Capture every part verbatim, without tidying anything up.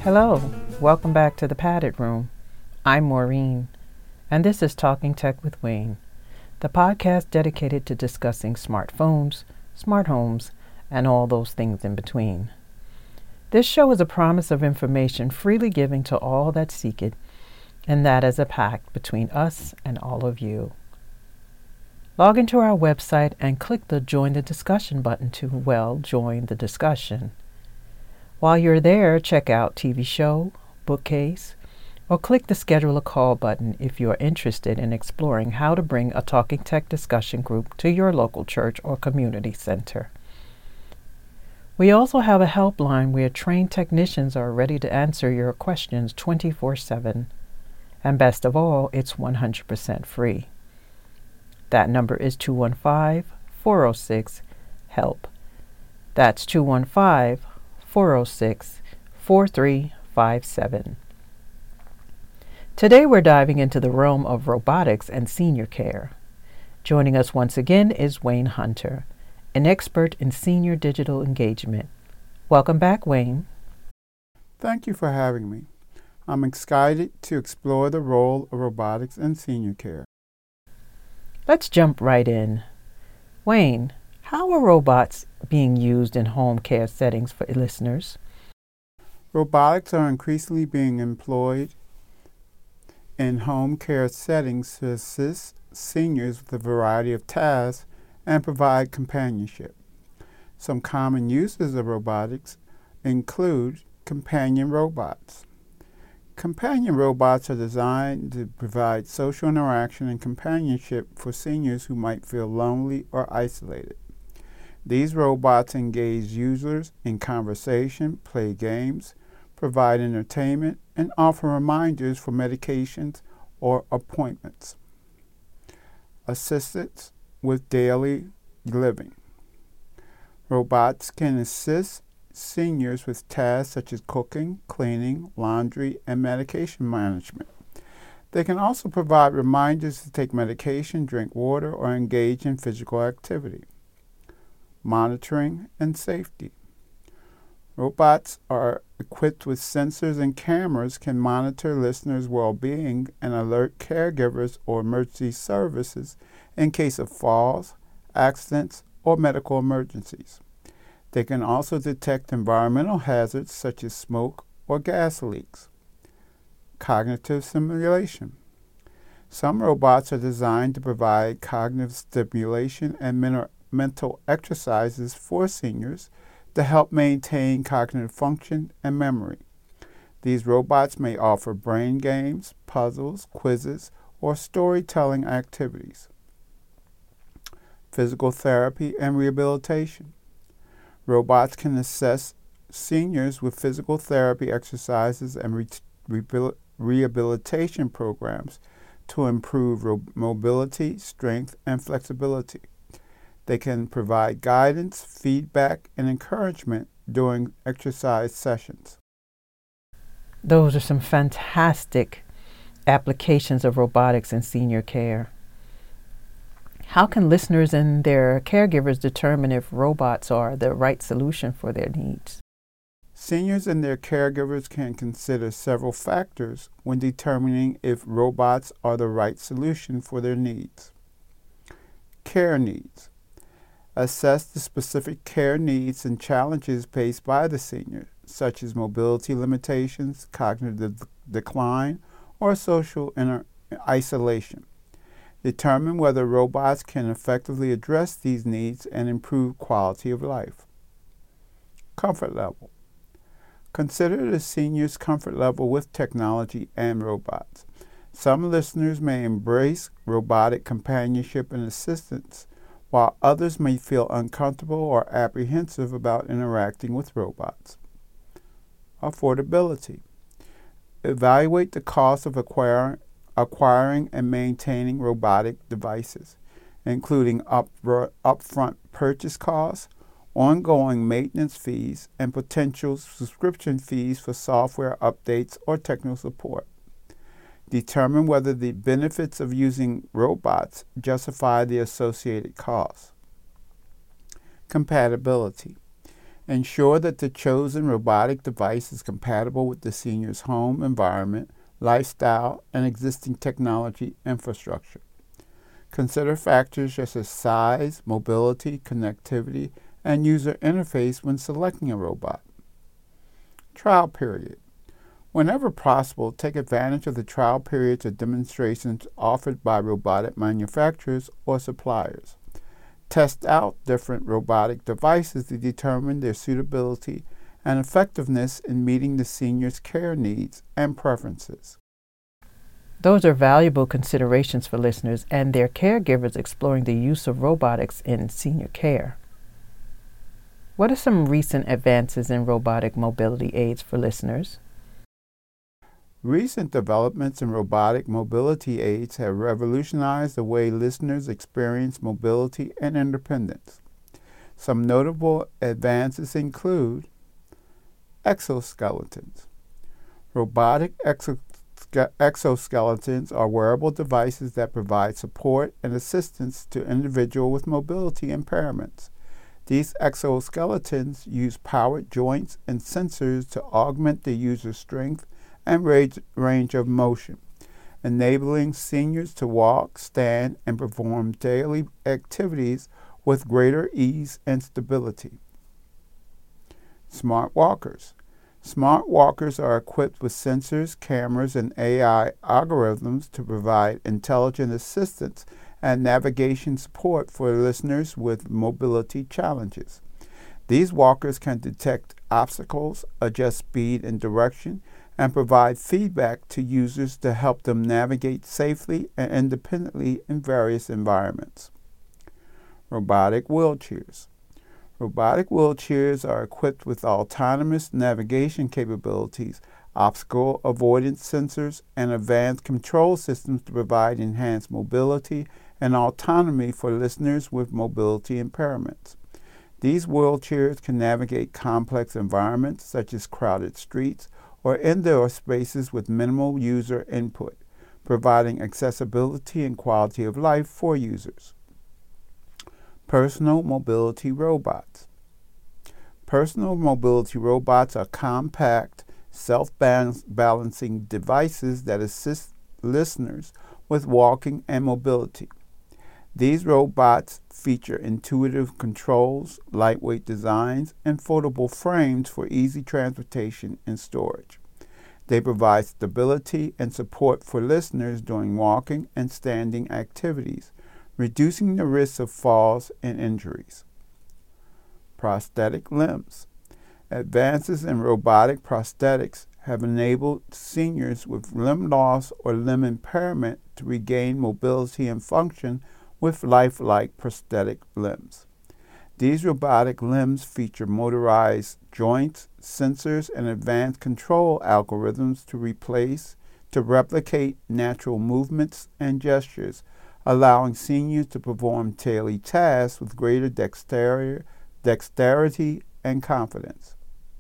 Hello, welcome back to the Padded Room. I'm Maureen, and this is Talking Tech with Wayne, the podcast dedicated to discussing smartphones, smart homes, and all those things in between. This show is a promise of information freely given to all that seek it, and that is a pact between us and all of you. Log into our website and click the Join the Discussion button to, well, join the discussion. While you're there, check out T V show, bookcase, or click the Schedule a Call button if you are interested in exploring how to bring a Talking Tech discussion group to your local church or community center. We also have a helpline where trained technicians are ready to answer your questions twenty-four seven. And best of all, it's one hundred percent free. That number is two one five, four oh six, HELP. That's two one five, four oh six, four three five seven. Today we're diving into the realm of robotics and senior care. Joining us once again is Wayne Hunter, an expert in senior digital engagement. Welcome back, Wayne. Thank you for having me. I'm excited to explore the role of robotics in senior care. Let's jump right in. Wayne, how are robots being used in home care settings for listeners? Robotics are increasingly being employed in home care settings to assist seniors with a variety of tasks and provide companionship. Some common uses of robotics include companion robots. Companion robots are designed to provide social interaction and companionship for seniors who might feel lonely or isolated. These robots engage users in conversation, play games, provide entertainment, and offer reminders for medications or appointments. Assistance with daily living. Robots can assist seniors with tasks such as cooking, cleaning, laundry, and medication management. They can also provide reminders to take medication, drink water, or engage in physical activity. Monitoring and safety. Robots are equipped with sensors and cameras can monitor listeners' well-being and alert caregivers or emergency services in case of falls, accidents, or medical emergencies. They can also detect environmental hazards such as smoke or gas leaks. Cognitive stimulation. Some robots are designed to provide cognitive stimulation and men- mental exercises for seniors to help maintain cognitive function and memory. These robots may offer brain games, puzzles, quizzes, or storytelling activities. Physical therapy and rehabilitation. Robots can assist seniors with physical therapy exercises and re- re- rehabilitation programs to improve ro- mobility, strength, and flexibility. They can provide guidance, feedback, and encouragement during exercise sessions. Those are some fantastic applications of robotics in senior care. How can listeners and their caregivers determine if robots are the right solution for their needs? Seniors and their caregivers can consider several factors when determining if robots are the right solution for their needs. Care needs. Assess the specific care needs and challenges faced by the senior, such as mobility limitations, cognitive decline, or social inter- isolation. Determine whether robots can effectively address these needs and improve quality of life. Comfort level. Consider the senior's comfort level with technology and robots. Some listeners may embrace robotic companionship and assistance, while others may feel uncomfortable or apprehensive about interacting with robots. Affordability. Evaluate the cost of acquiring, acquiring and maintaining robotic devices, including up, upfront purchase costs, ongoing maintenance fees, and potential subscription fees for software updates or technical support. Determine whether the benefits of using robots justify the associated costs. Compatibility. Ensure that the chosen robotic device is compatible with the senior's home environment, lifestyle, and existing technology infrastructure. Consider factors such as size, mobility, connectivity, and user interface when selecting a robot. Trial period. Whenever possible, take advantage of the trial periods or demonstrations offered by robotic manufacturers or suppliers. Test out different robotic devices to determine their suitability and effectiveness in meeting the senior's care needs and preferences. Those are valuable considerations for listeners and their caregivers exploring the use of robotics in senior care. What are some recent advances in robotic mobility aids for listeners? Recent developments in robotic mobility aids have revolutionized the way listeners experience mobility and independence. Some notable advances include exoskeletons. Robotic exo- exoskeletons are wearable devices that provide support and assistance to individuals with mobility impairments. These exoskeletons use powered joints and sensors to augment the user's strength and range, range of motion, enabling seniors to walk, stand, and perform daily activities with greater ease and stability. Smart walkers. Smart walkers are equipped with sensors, cameras, and A I algorithms to provide intelligent assistance and navigation support for listeners with mobility challenges. These walkers can detect obstacles, adjust speed and direction, and provide feedback to users to help them navigate safely and independently in various environments. Robotic wheelchairs. Robotic wheelchairs are equipped with autonomous navigation capabilities, obstacle avoidance sensors, and advanced control systems to provide enhanced mobility and autonomy for listeners with mobility impairments. These wheelchairs can navigate complex environments such as crowded streets or indoor spaces with minimal user input, providing accessibility and quality of life for users. Personal mobility robots. Personal mobility robots are compact, self-balancing devices that assist listeners with walking and mobility. These robots feature intuitive controls, lightweight designs, and foldable frames for easy transportation and storage. They provide stability and support for listeners during walking and standing activities, reducing the risk of falls and injuries. Prosthetic limbs. Advances in robotic prosthetics have enabled seniors with limb loss or limb impairment to regain mobility and function with lifelike prosthetic limbs. These robotic limbs feature motorized joints, sensors, and advanced control algorithms to replace, to replicate natural movements and gestures, allowing seniors to perform daily tasks with greater dexterity, dexterity and confidence.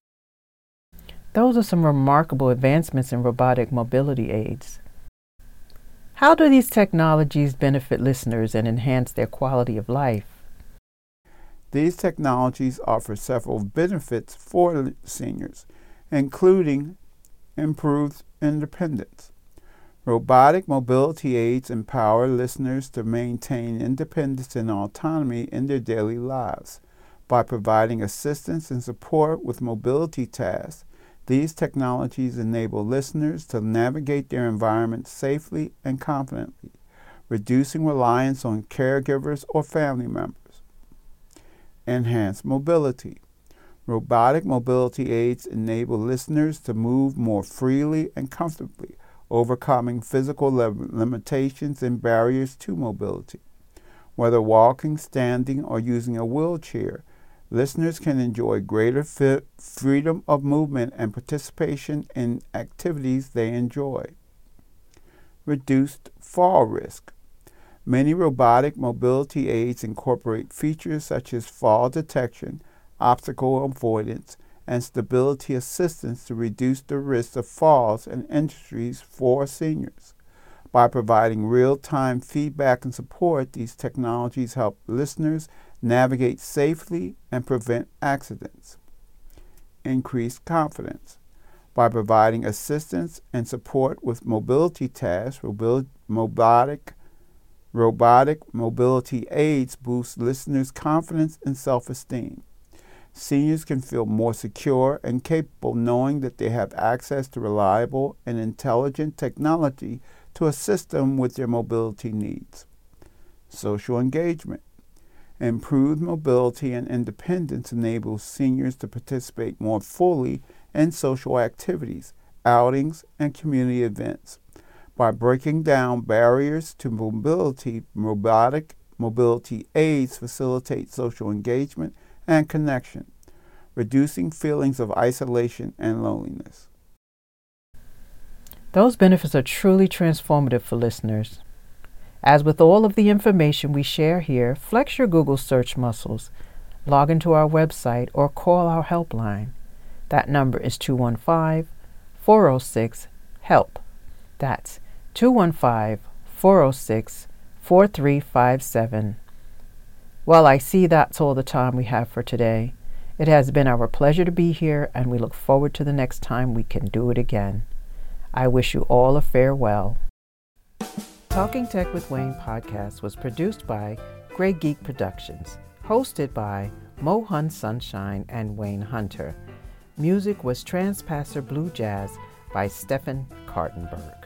Those are some remarkable advancements in robotic mobility aids. How do these technologies benefit listeners and enhance their quality of life? These technologies offer several benefits for seniors, including improved independence. Robotic mobility aids empower listeners to maintain independence and autonomy in their daily lives. By providing assistance and support with mobility tasks, these technologies enable listeners to navigate their environment safely and confidently, reducing reliance on caregivers or family members. Enhanced mobility. Robotic mobility aids enable listeners to move more freely and comfortably, overcoming physical limitations and barriers to mobility. Whether walking, standing, or using a wheelchair, listeners can enjoy greater fi- freedom of movement and participation in activities they enjoy. Reduced fall risk. Many robotic mobility aids incorporate features such as fall detection, obstacle avoidance, and stability assistance to reduce the risk of falls and injuries for seniors. By providing real-time feedback and support, these technologies help listeners navigate safely and prevent accidents. increased confidence. By providing assistance and support with mobility tasks, robotic, robotic mobility aids boost listeners' confidence and self-esteem. Seniors can feel more secure and capable knowing that they have access to reliable and intelligent technology to assist them with their mobility needs. Social engagement. Improved mobility and independence enables seniors to participate more fully in social activities, outings, and community events. By breaking down barriers to mobility, robotic mobility aids facilitate social engagement and connection, reducing feelings of isolation and loneliness. Those benefits are truly transformative for listeners. As with all of the information we share here, flex your Google search muscles, log into our website, or call our helpline. That number is two one five, four zero six, HELP. That's two one five, four zero six, four three five seven. Well, I see that's all the time we have for today. It has been our pleasure to be here, and we look forward to the next time we can do it again. I wish you all a farewell. Talking Tech with Wayne podcast was produced by Grey Geek Productions, hosted by Mohan Sunshine and Wayne Hunter. Music was Transpasser Blue Jazz by Stephen Kartenberg.